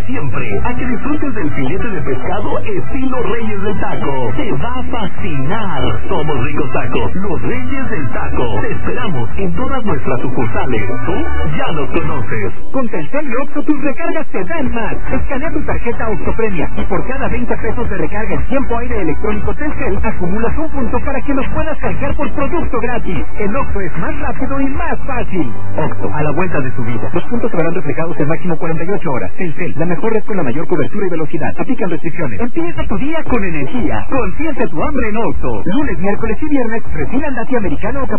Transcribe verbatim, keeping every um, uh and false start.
siempre a que disfrutes del filete de pescado estilo Reyes del Taco. Te va a fascinar. Somos Ricos Tacos, los Reyes del Taco. Te esperamos en todas nuestras sucursales. Tú ya nos conoces. Con Telcel y Oxxo tus recargas te dan más. Escanea tu tarjeta Oxxo Premia y por cada veinte pesos de recarga en tiempo aire electrónico Telcel acumulas un punto para que los puedas canjear por producto gratis. El Oxxo es más rápido y más fácil. Oxxo, a la vuelta de su vida. Los puntos se verán reflejados en máximo cuarenta y ocho horas. Telcel, la mejor red con la mayor cobertura y velocidad. Aplican restricciones. Empieza tu día con energía. Consiente tu hambre en Oxxo. Lunes, miércoles y viernes, recién andati americano o